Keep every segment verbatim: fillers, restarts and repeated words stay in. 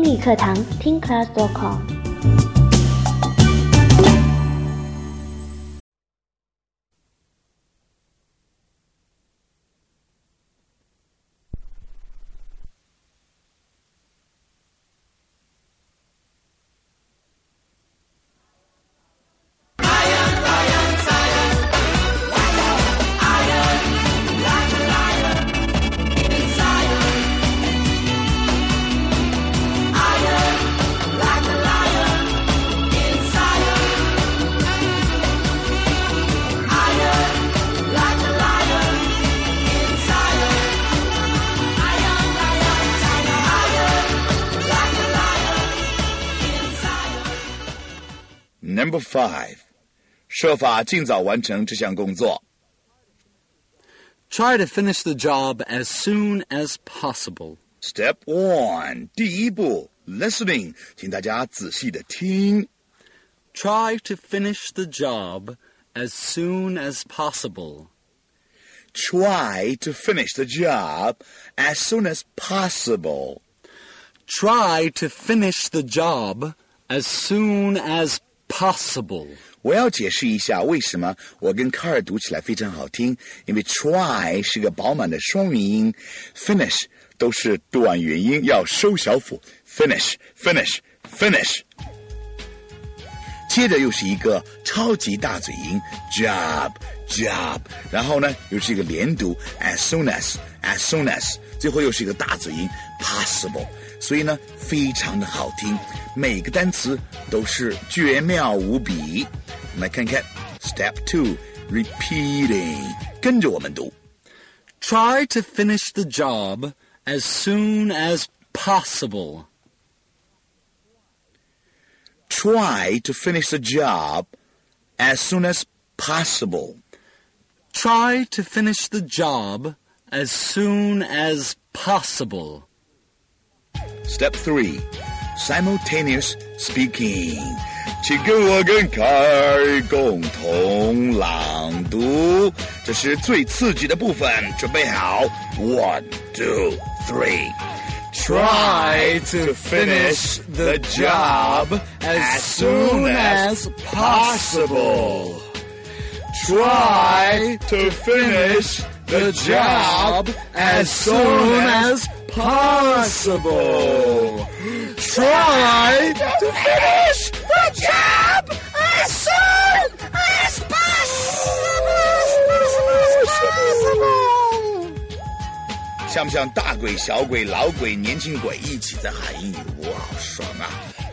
英语课堂听 class dot com。 Number five, 设法尽早完成这项工作。 Try to finish the job as soon as possible. Step one, 第一步 listening， 请大家仔细的听。 Try to finish the job as soon as possible. Try to finish the job as soon as possible. Try to finish the job as soon as possible. 我要解释一下为什么我跟卡尔读起来非常好听，因为 try 是个饱满的双元音， finish 都是短元音，要收小腹 finish finish finish。 接着又是一个超级大嘴音 job job， 然后呢又是一个连读 as soon as as soon as， 最后又是一个大嘴音 possible， 所以呢非常的好听，每个单词都是绝妙无比。我们来看看 Step two, repeating， 跟着我们读。 Try to finish the job as soon as possible. Try to finish the job as soon as possible. Try to finish the job as soon as possible. Step three, simultaneous speaking， 请跟我跟凯尔共同朗读，这是最刺激的部分，准备好 One, two, three. Try to finish the job as soon as possible. Try to finish the job as soon as possible. Try to finish the job as soon as possible. 像不像大鬼、小鬼、老鬼、年轻鬼一起在喊英语？哇，好爽啊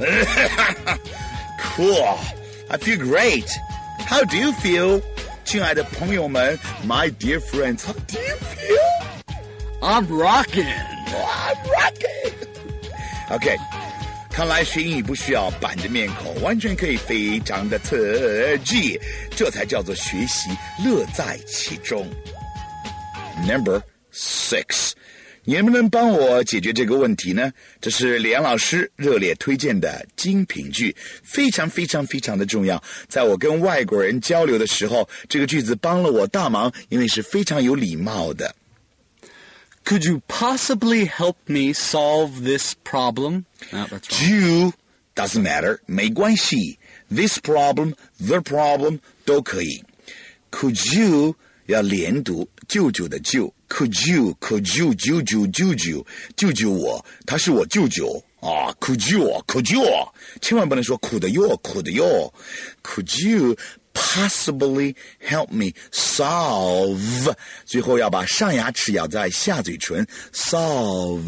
！Cool, I feel great. How do you feel? 亲爱的朋友们 ，My dear friends, how do you feel? I'm rocking. I'm rocking. OK, 看来学英语不需要板着面孔，完全可以非常的刺激，这才叫做学习乐在其中。Number six， 你能不能帮我解决这个问题呢？这是李阳老师热烈推荐的精品句，非常非常非常的重要。在我跟外国人交流的时候，这个句子帮了我大忙，因为是非常有礼貌的。 Could you possibly help me solve this problem? Oh, that's wrong. You doesn't matter， 没关系。This problem, the problem 都可以。Could you 要连读，舅舅的舅。Could you, could you, 舅舅舅舅舅舅我，他是我舅舅啊。Could you, could you， 千万不能说 could you, could you。Could you possibly help me solve？ 最后要把上牙齿咬在下嘴唇 ，solve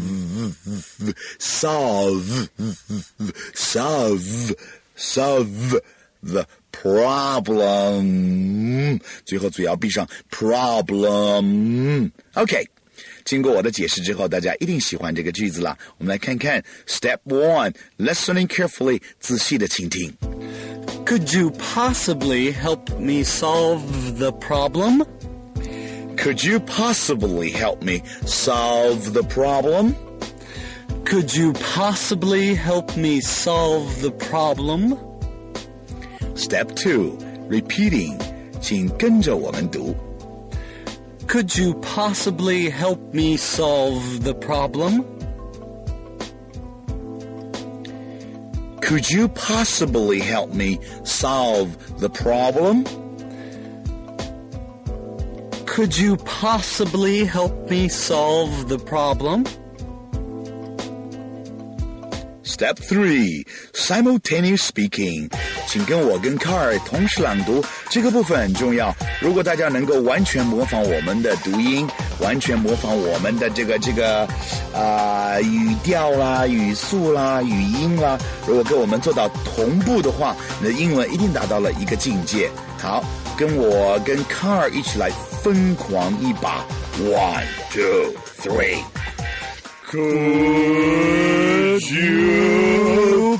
solve solve solve the problem， 最后嘴要闭上 problem。 OK， 经过我的解释之后，大家一定喜欢这个句子了。我们来看看 Step one, listening carefully， 仔细的倾听。 Could you possibly help me solve the problem? Could you possibly help me solve the problem? Could you possibly help me solve the problem? Step two, repeating， 请跟着我们读。 Could you possibly help me solve the problem? Could you possibly help me solve the problem? Could you possibly help me solve the problem? Step three, simultaneous speaking. 请跟我跟卡尔同时朗读，这个部分很重要。如果大家能够完全模仿我们的读音，完全模仿我们的这个这个啊、呃、语调啦、语速啦、语音啦，如果跟我们做到同步的话，你的英文一定达到了一个境界。好，跟我跟卡尔一起来疯狂一把 ，one two three。Could you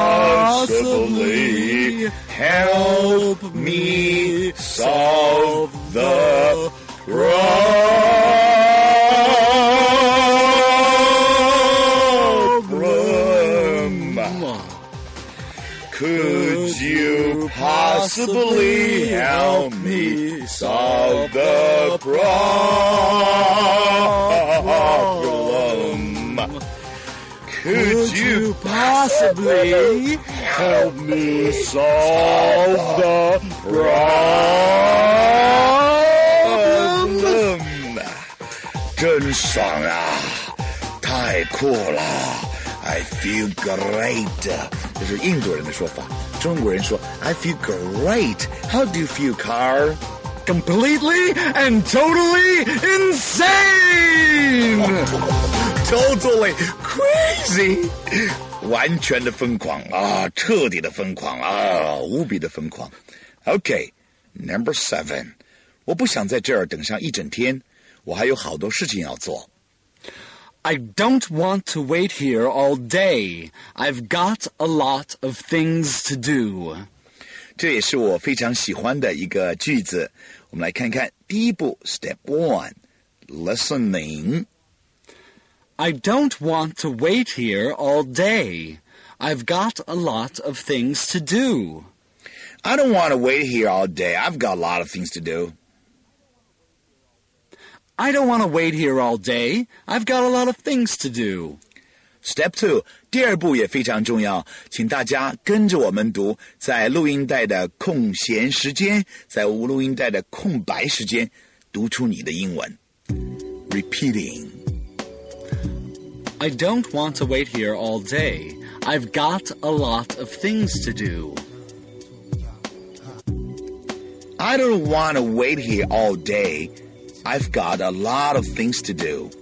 possibly help me solve the problem? Could you possibly help me solve the problem? Could you possibly help me solve the problem? 真爽啊，太酷了 I feel great. 这是印度人的说法，中国人说 I feel great. How do you feel, Carl? Completely and totally insane! Totally crazy. 完全的疯狂啊，彻底的疯狂啊，无比的疯狂。Okay, number seven. 我不想在这儿等上一整天，我还有好多事情要做。 I don't want to wait here all day. I've got a lot of things to do. 这也是我非常喜欢的一个句子。我们来看看第一步 Step one, listening. I don't want to wait here all day. I've got a lot of things to do. I don't want to wait here all day. I've got a lot of things to do. I don't want to wait here all day. I've got a lot of things to do. Step two, 第二步也非常重要，请大家跟着我们读，在录音带的空闲时间，在录音带的空白时间，读出你的英文。Repeating. I don't want to wait here all day. I've got a lot of things to do. I don't want to wait here all day. I've got a lot of things to do.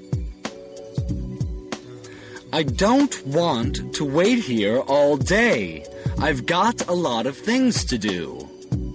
I don't want to wait here all day. I've got a lot of things to do.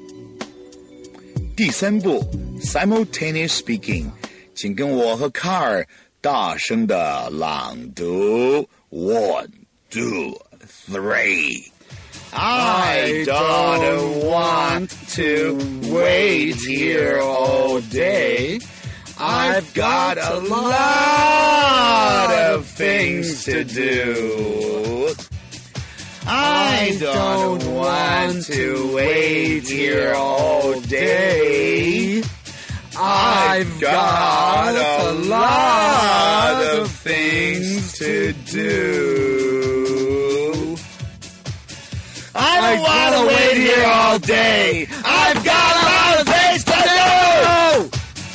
第三步 simultaneous speaking， 请跟我和卡尔大声的朗读 One, two, three. I don't want to wait here all day. I've got a lot of things to do. I don't want to wait here all day. I've got a lot of things to do. I don't want to wait here all day. I've got a lot of things to do.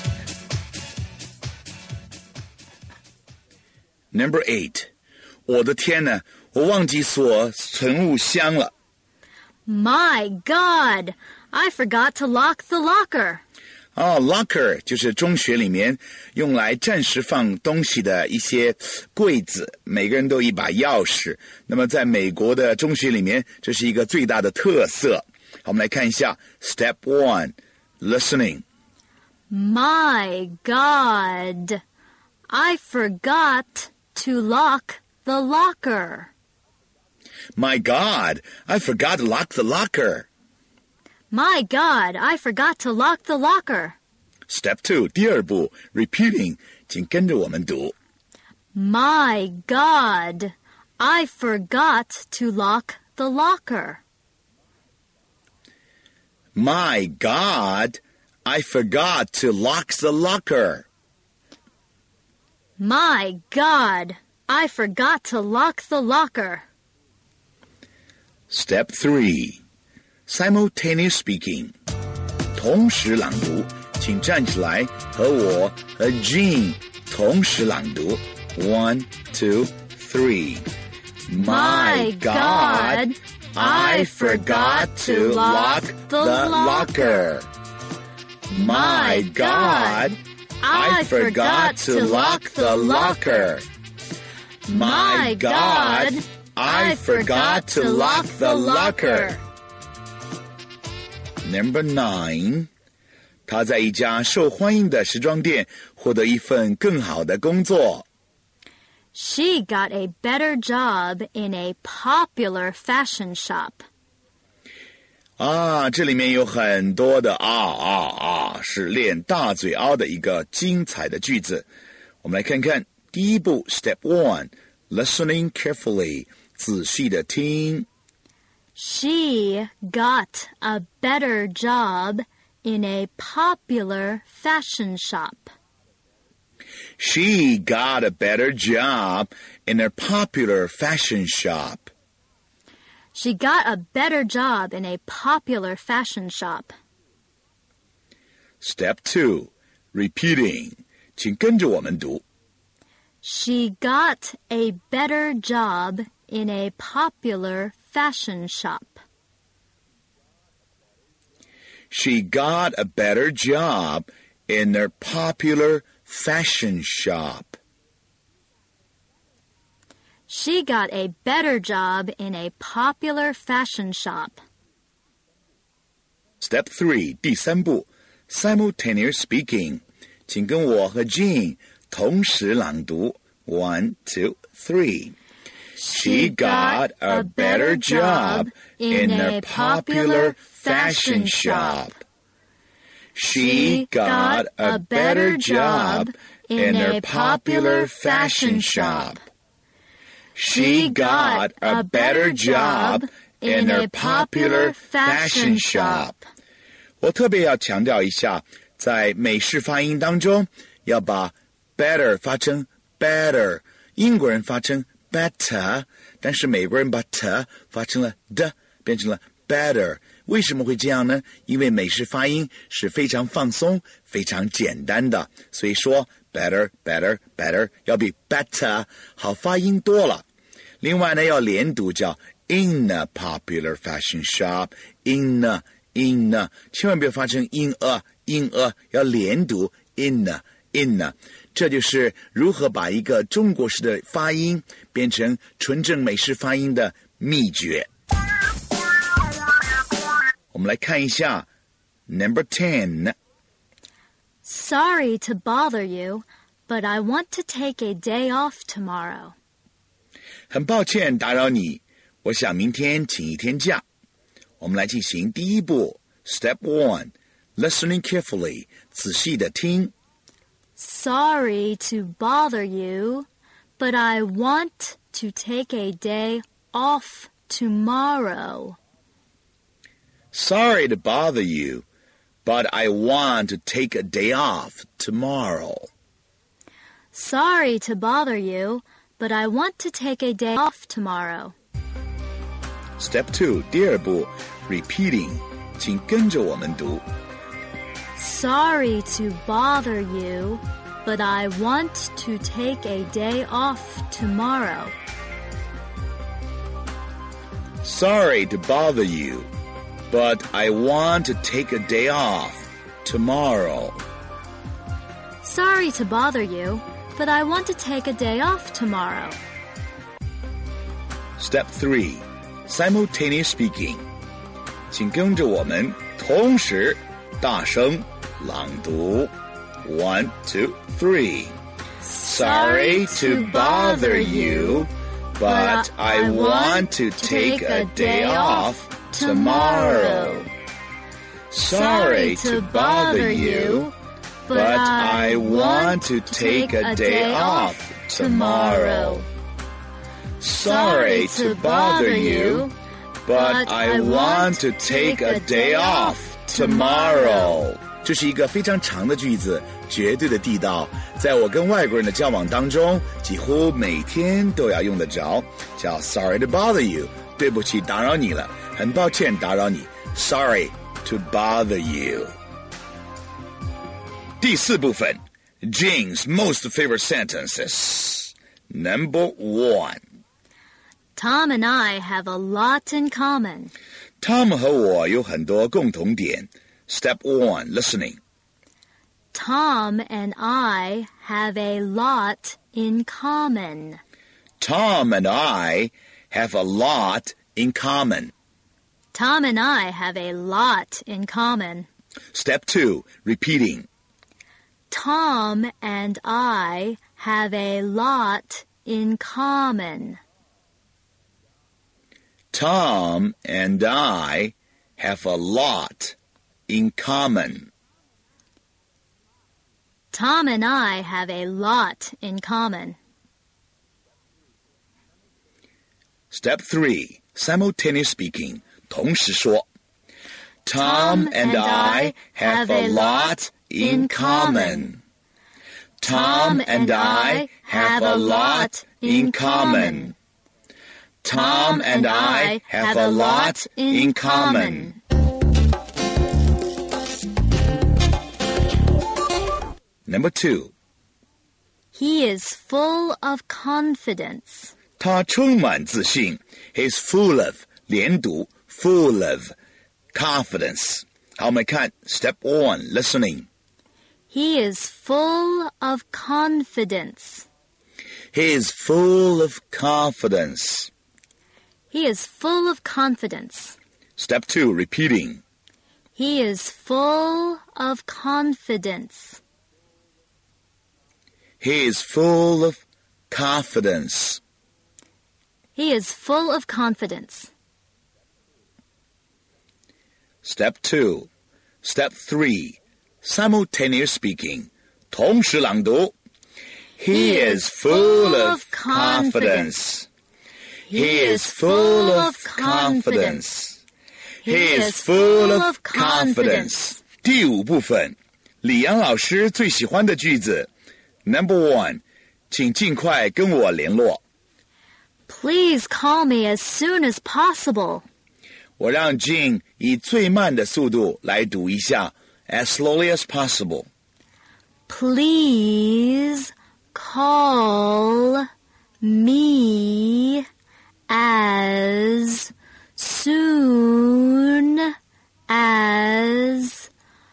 Number eight. 我的天哪，我忘记锁存物箱了。 My God, I forgot to lock the locker. 哦 locker 就是中学里面用来暂时放东西的一些柜子，每个人都有一把钥匙。那么在美国的中学里面，这是一个最大的特色。好，我们来看一下 Step one, listening. My God, I forgot to lock the locker. My God, I forgot to lock the locker. My God, I forgot to lock the locker. Step two, 第二步 repeating, 请跟着我们读。 My God, I forgot to lock the locker. My God, I forgot to lock the locker. My God, I forgot to lock the locker. Step three, simultaneous speaking. 同时朗读，请站起来和我和 Jean 同时朗读。One, two, three. My God, I forgot to lock the locker. My God, I forgot to lock the locker. My God, I forgot to lock the locker. Number nine. 他在一家受欢迎的时装店获得一份更好的工作。 She got a better job in a popular fashion shop. 啊，这里面有很多的啊啊啊，是练大嘴凹的一个精彩的句子。我们来看看第一步 Step one, listening carefully, 仔细的听。 She got a better job in a popular fashion shop. She got a better job in a popular fashion shop. She got a better job in a popular fashion shop. Step two, repeating. 请跟着我们读。 She got a better job in a popular fashion shop. She got a better job in a popular fashion shop. She got a better job in a popular fashion shop. Step three, 第三步 simultaneous speaking. 请跟我和 Jean 同时朗读。One, two, three. She got a better job in a popular fashion shop. She got a better job in a popular fashion shop. She got a better job in a popular fashion shop. 我特别要强调一下，在美式发音当中，要把 better 发成 better， 英国人发成 better， 但是美国人把 t 发成了 d， 变成了 better。为什么会这样呢？因为美式发音是非常放松、非常简单的，所以说 better, better, better 要比 better 好发音多了。另外呢，要连读叫 in a popular fashion shop, in a, in a， 千万不要发成 in a, in a， 要连读 in a, in a。这就是如何把一个中国式的发音变成纯正美式发音的秘诀。我们来看一下 Number ten. Sorry to bother you, but I want to take a day off tomorrow. 很抱歉打扰你，我想明天请一天假。我们来进行第一步 Step one, listening carefully, 仔细的听。 Sorry to bother you, but I want to take a day off tomorrow. Sorry to bother you, but I want to take a day off tomorrow. Sorry to bother you, but I want to take a day off tomorrow. Step two, 第二步 repeating, 请跟着我们读。 Sorry to bother you, but I want to take a day off tomorrow. Sorry to bother you, but I want to take a day off tomorrow. Sorry to bother you, but I want to take a day off tomorrow. Step three, simultaneous speaking. 请跟着我们同时大声朗读。One, two, three. Sorry to bother you, but I want to take a day off tomorrow. Sorry to bother you, but I want to take a day off tomorrow. Sorry to bother you, but I want to take a day off tomorrow. 这是一个非常长的句子，绝对的地道，在我跟外国人的交往当中，几乎每天都要用得着，叫 Sorry to bother you， 对不起，打扰你了，很抱歉打扰你。Sorry to bother you. 第四部分 Jane's most favorite sentences. Number one. Tom and I have a lot in common. Tom 和我有很多共同点。Step one, listening. Tom and I have a lot in common. Tom and I have a lot in common. Tom and I have a lot in common. Step two, repeating. Tom and I have a lot in common. Tom and I have a lot in common. Tom and I have a lot in common. Step three, simultaneous speaking. 同时说 Tom and I have a lot in common. Tom and I have a lot in common. Tom and I have a lot in common. Number two. He is full of confidence. 他充满自信 He's full of 连读 full of confidence. 好，我们看 Step one, listening. He is full of confidence. He is full of confidence. He is full of confidence. Step two, repeating. He is full of confidence. He is full of confidence. He is full of confidence. Step two. Step three. Simultaneous speaking. 同时朗读. He is full of confidence. He is full of confidence. He is full of confidence. 第五部分，李阳老师最喜欢的句子。Number one, 请尽快跟我联络。 Please call me as soon as possible. 我让 Jean 以最慢的速度来读一下 as slowly as possible. Please call me as soon as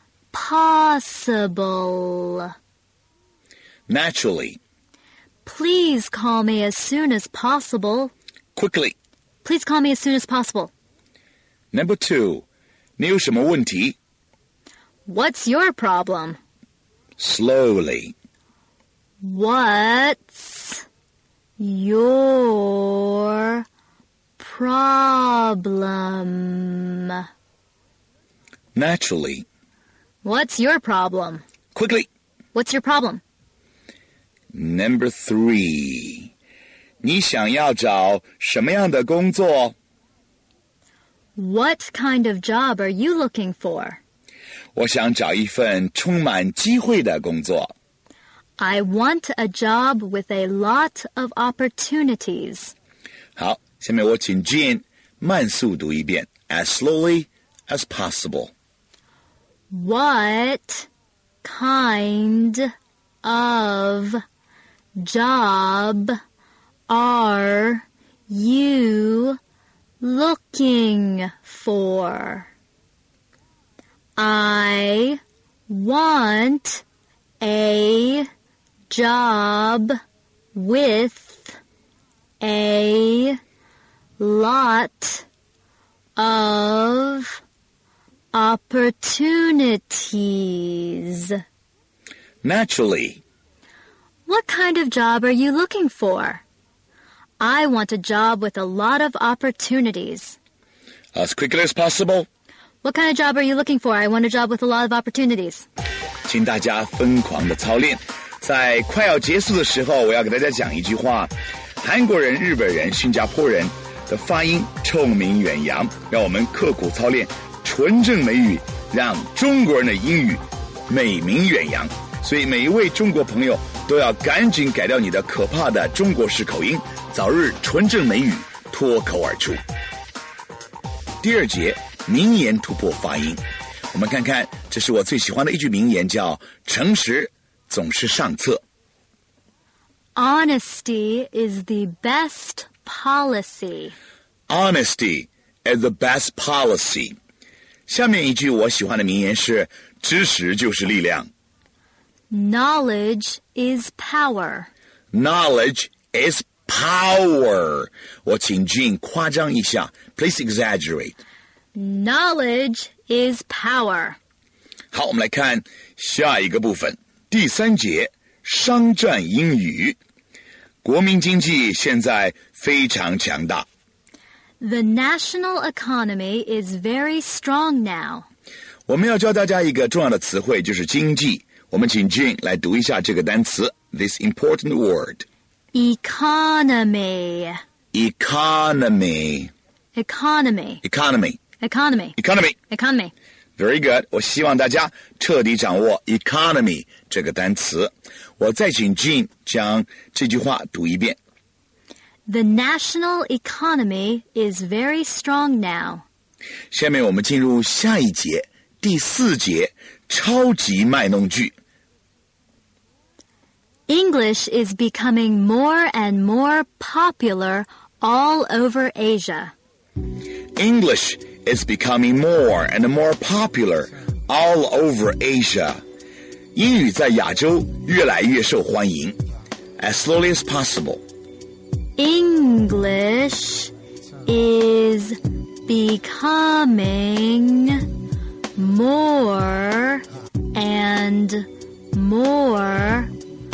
possible. Naturally. Please call me as soon as possible. Quickly. Please call me as soon as possible. Number two, 你有什么问题? What's your problem? Slowly. What's your problem? Naturally. What's your problem? Quickly. What's your problem? Number three, 你想要找什么样的工作? What kind of job are you looking for? 我想找一份充满机会的工作。 I want a job with a lot of opportunities. 好，下面我请 Jean 慢速读一遍 as slowly as possible. What kind of job are you looking for? I want a job with a lot of opportunities. Naturally. What kind of job are you looking for? I want a job with a lot of opportunities. As quickly as possible. What kind of job are you looking for? I want a job with a lot of opportunities. 请大家疯狂的操练。在快要结束的时候，我要给大家讲一句话。韩国人、日本人、新加坡人的发音臭名远扬，让我们刻苦操练纯正美语，让中国人的英语美名远扬。所以每一位中国朋友都要赶紧改掉你的可怕的中国式口音，早日纯正美语脱口而出。 第二节名言突破发音。我们看看，这是我最喜欢的一句名言，叫诚实总是上策。 Honesty is the best policy. Honesty is the best policy. 下面一句我喜欢的名言是知识就是力量。 Knowledge is power. Knowledge is power. 我请Jean夸张一下 Please exaggerate. Knowledge is power. 好，我们来看下一个部分，第三节商战英语。国民经济现在非常强大。 The national economy is very strong now. 我们要教大家一个重要的词汇，就是经济。我们请 Jean 来读一下这个单词 This important word. Economy. Economy. Economy. Economy. Economy. Economy. Economy. Very good. 我希望大家彻底掌握 economy 这个单词。我再请 Jean 将这句话读一遍。 The national economy is very strong now. 下面我们进入下一节，第四节，超级卖弄句。 English is becoming more and more popular all over Asia. English is becoming more and more popular all over Asia. 英语在亚洲越来越受欢迎。As slowly as possible. English is becoming more and more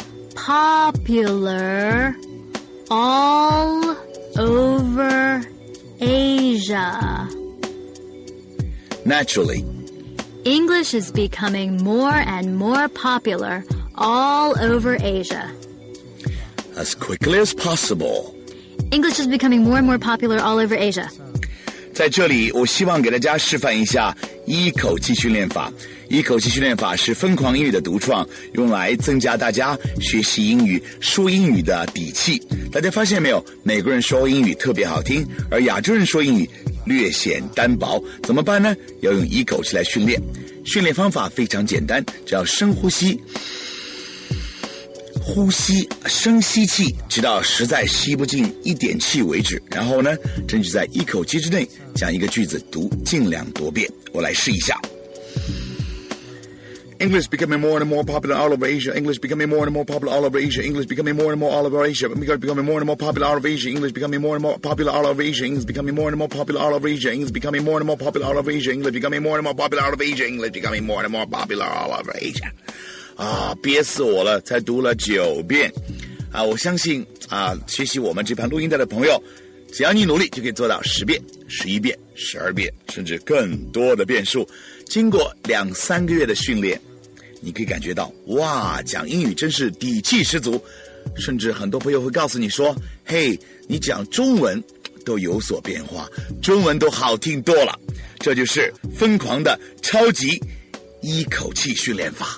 popular all over Asia. Naturally. English is becoming more and more popular all over Asia. As quickly as possible. English is becoming more and more popular all over Asia. 在这里，我希望给大家示范一下一口气训练法。一口气训练法是疯狂英语的独创，用来增加大家学习英语、说英语的底气。大家发现没有？美国人说英语特别好听，而亚洲人说英语略显单薄。怎么办呢？要用一口气来训练。训练方法非常简单，只要深呼吸。呼吸，深吸气，直到实在吸不进一点气为止。然后呢，争取在一口气之内将一个句子读尽量多遍。我来试一下。English becoming more and more popular all over Asia. English becoming more and more popular all over Asia. English becoming more and more all over Asia. English becoming more and more popular all over Asia. English becoming more and more popular all over Asia. English becoming more and more popular all over Asia. English becoming more and more popular all over Asia. English becoming more and more popular all over Asia. English becoming more and more popular all over Asia. 啊，憋死我了！才读了九遍，啊，我相信啊，学习我们这盘录音带的朋友，只要你努力，就可以做到十遍、十一遍、十二遍，甚至更多的遍数。经过两三个月的训练，你可以感觉到，哇，讲英语真是底气十足。甚至很多朋友会告诉你说：“嘿，你讲中文都有所变化，中文都好听多了。”这就是疯狂的超级一口气训练法。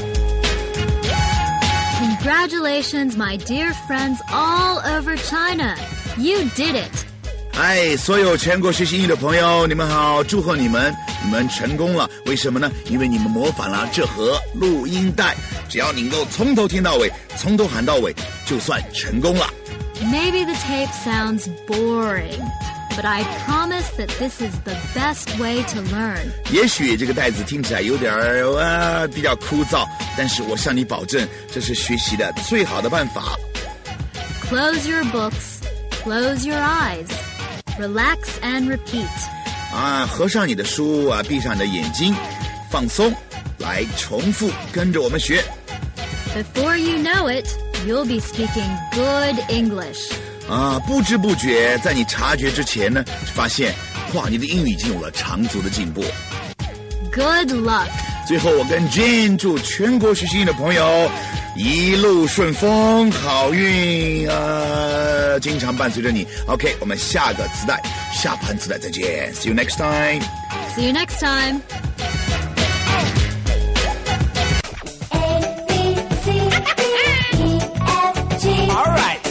Congratulations, my dear friends all over China. You did it. 哎，所有全国学习英语的朋友，你们好，祝贺你们，你们成功了。为什么呢？因为你们模仿了这盒录音带，只要你能够从头听到尾，从头喊到尾，就算成功了。 Maybe the tape sounds boring, but I promise that this is the best way to learn. 也许这个带子听起来有点呃比较枯燥，但是我向你保证，这是学习的最好的办法。 Close your books, close your eyes, relax and repeat. 啊，合上你的书啊，闭上你的眼睛，放松，来重复跟着我们学。 Before you know it, you'll be speaking good English. 啊，不知不觉，在你察觉之前呢，发现，哇，你的英语已经有了长足的进步。 Good luck. 最后，我跟 Jane 祝全国学习英语的朋友一路顺风，好运啊，经常伴随着你。OK， 我们下个磁带，下盘磁带再见 ，See you next time. See you next time. A, B, C, D, E, F, G. All right.